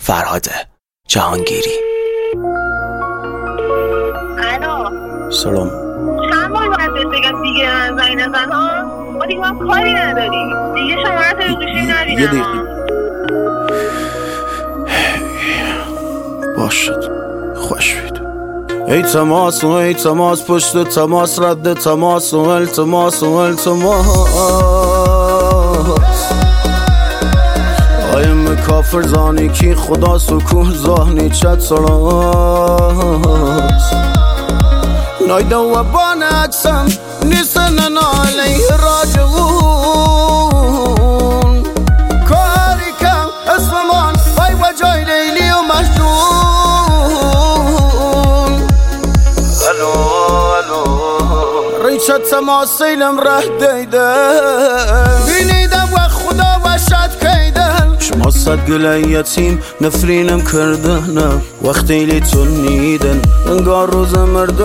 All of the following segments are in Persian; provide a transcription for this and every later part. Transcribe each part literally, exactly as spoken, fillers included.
فرهاد جهانگیری. الو سلام. چند بار باید بهت بگم دیگه من زنگ نزن ها؟ ما دیگه هم کاری نداری دیگه، شماره تو گوشی ندیدم ها. باشد خوش بید. ای تماس و ای تماس پشت تماس رد تماس و التماس و التماس. آیم کافر زانی کی خدا سکوه زانی چت سراس. نایده و بانکسم نیستن علیه راجعون. کاری کم اسممان بای و جای لیلی و مجنون. الو الو ریچه تماس سیلم ره دیده بینیدم و خدا و شد کیدن. شما صد گله یتیم نفرینم کردنم وقتی لیتون نیدن انگار روز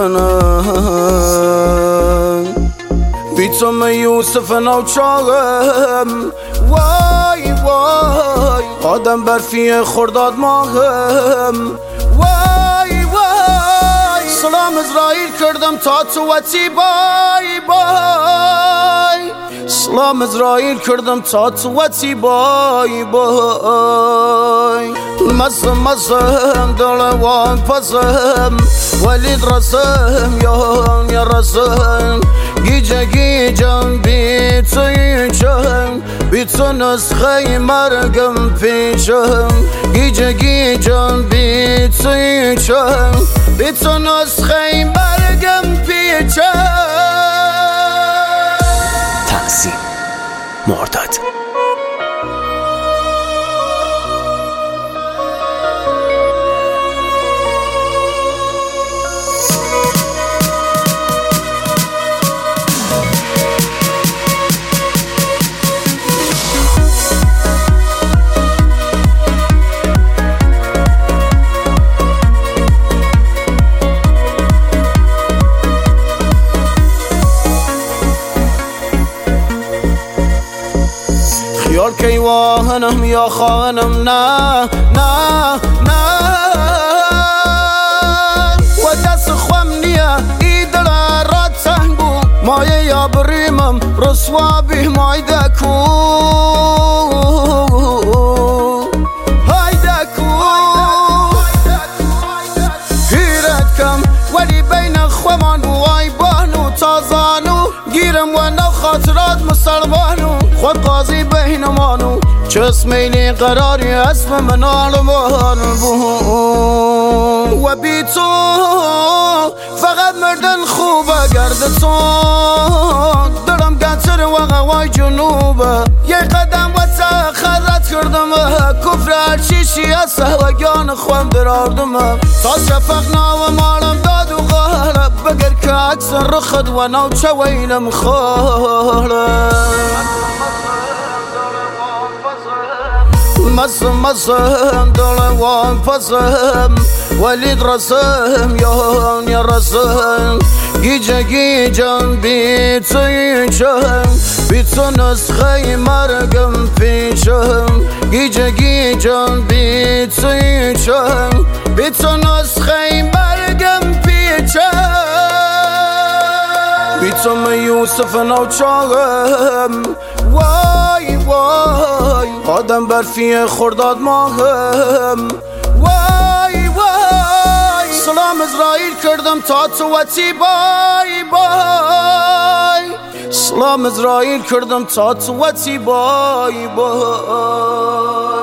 مردنم. بیتم یوسف نوچاهم وای وای آدم برفی خرداد ماهم وای وای. سلام اسرائیل کردم تا تو وطی بای بای. سلام اسرائیل کردم تا تو وطی بای بای. مزم مزم دلوان پزم ولید رسم یا یا رسم. گیجه گیجم بی تویچم بی تو نسخه مرگم پیچم. گیجه گیجم بی تویچم بی تو نسخه مرگم پیچم. تنظیم مرداد. خیال کی واهنم یا خانم نه نه نه. و دست خوام نیه ای دل را تنگو مایه یا بریمم رسوا بی مایده کو. هایده کو گیرد کم ولی بین خوامان وای بانو تازانو. گیرم و نو خاطرات مسلمانو خود قاضی بینمانو. چه اسمیلی قراری اسم من آلمان بود. و بی تو فقط مردن خوبه گرد تو. دلم گتر و غوای جنوبه یه قدم و تخرت کردم. کفر هرچیشی از سهوگان خوام دراردم. تا شفق ناو مالم داد و غالب بگر که عکس رخد و نو چه ویلم خالب. مزم مزم دلوان پزم ولید رسم یا یا رسم. گیجه گیجم بی تویچم بی تو نسخه مرگم پیچم. گیجه گیجم بی تویچم بی تو نسخه مرگم پیچم. بیتم یوسف نوچاهم وای وای آدم برفی خرداد ماهم وای وای. سلام اسرائیل کردم تا تو وطی بای بای. سلام اسرائیل کردم تا تو وطی بای بای.